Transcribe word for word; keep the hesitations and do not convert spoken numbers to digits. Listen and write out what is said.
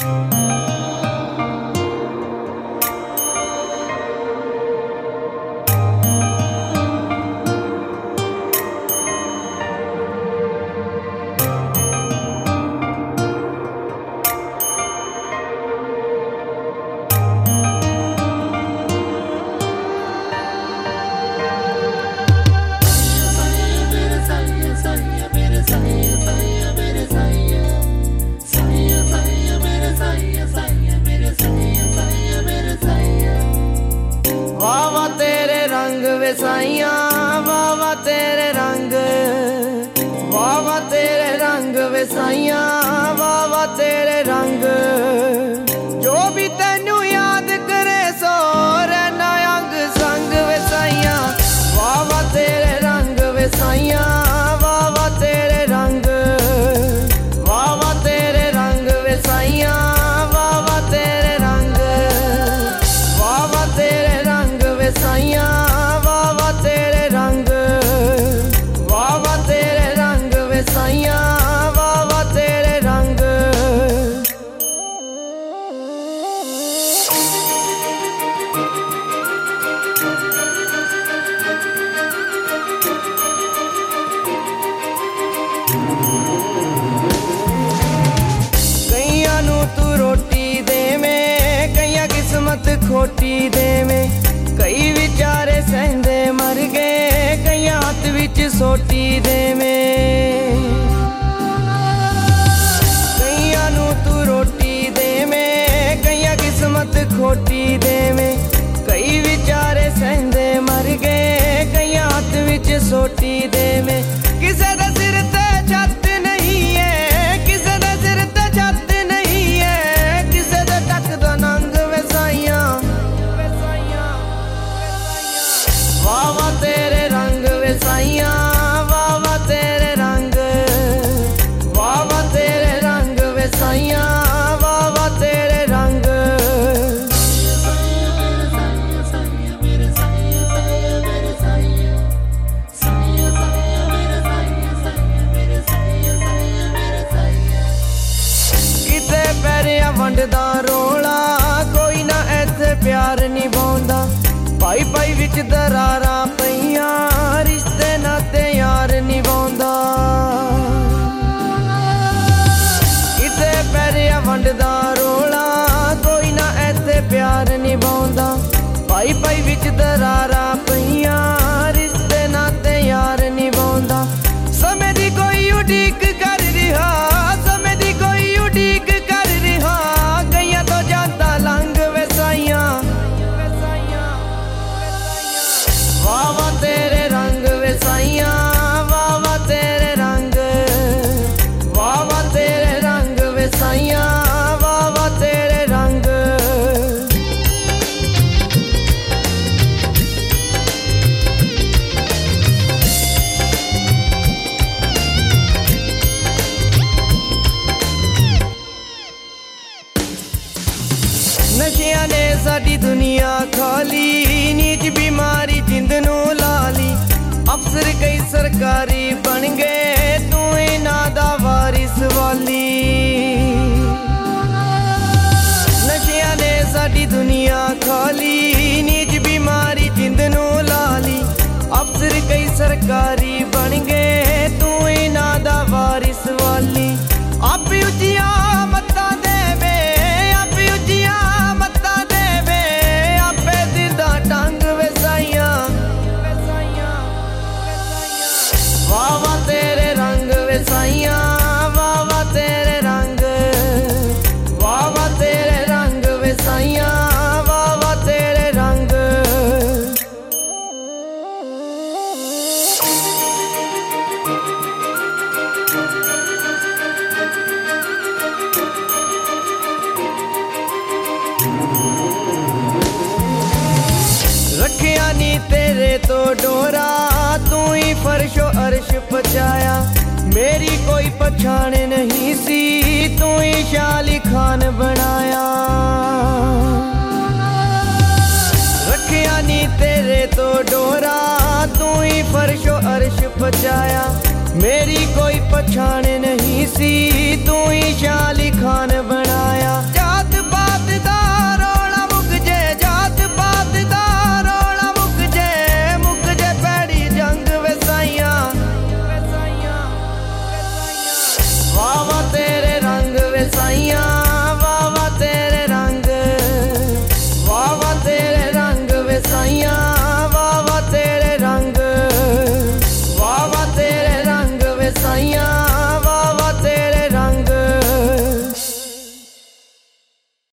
साइया वावा तेरे रंग, वावा तेरे रंग वे साइया वावा तेरे रंग, जो भी तेनू याद करे सो रहना अंग संग वे साइया वावा तेरे रंग वे साइया वावा तेरे रंग, वावा तेरे रंग वे साइया वावा तेरे रंग, वावा तेरे रंग वे साइया तेरे रंग, वावा तेरे रंग वे साइया वावा तेरे रंग। कईयां नू तू रोटी देवें, कईयां किस्मत खोटी देवें, कई विचारे सहंदे मर गए, कई हाथ विच सोटी देवें, कईयां नू तू रोटी देवें, कईयां किस्मत खोटी देवें, कई विचारे सहंदे मर गए, कई हाथ विच सोटी देवें, किसे दे सिर ते छत नहीं है, किसे दे सिर ते छत नहीं है, किसे दे टक दा नंग वे साइया वावा तेरे रंग वे साइया वावा तेरे रंग, वावा तेरे रंग वे साइया वावा तेरे रंग। किते पैरिया वंडदा रोला, कोई ना ऐसे प्यार निभाउंदा, पाई पाई विच दरारा पईया, रिश्ते नाते यार निभाउंदा, किते पैरिया वंडदा रोला, कोई ना ऐसे प्यार निभाउंदा, पाई पाई विच दरारा पईया, रिश्ते नाते यार निभाउंदा, समय दी कोई उडीक कर रिहा, समय दी कोई उडीक कर रिहा, गईयां तो जांदा लंघ वे साइया वावा तेरे रंग वे साइया वावा तेरे रंग, वावा तेरे रंग वे साइया वावा तेरे रंग। नशिया ने साडी दुनिया खाली, नीच बीमारी जिंद नू लाली, अफसर कई सरकारी बन गए, तू इन्हां दा वारिस वाली, नशिया ने साडी दुनिया खाली, नीच बीमारी जिंद नू लाली, अफसर कई सरकारी बन गए, तू इन्हां दा वारिस वाली, आप उचिया मत्ता देवे, आप उचिया मत्ता देवे, आपे दिदा टंग वे साइया वावा तेरे रंग वे साइया वावा तेरे रंग, वावा तेरे रंग वे साइया वावा तेरे रंग। रखिया नी तेरे तो डोरा, तू ही फर्शो अर्श पचाया, मेरी कोई पछाण नहीं सी, तू ही शाली खान बनाया, रखिया नी तेरे तो डोरा, तू ही फर्शो अर्श पचाया, मेरी कोई पछाण नहीं सी, तू ही शाली खान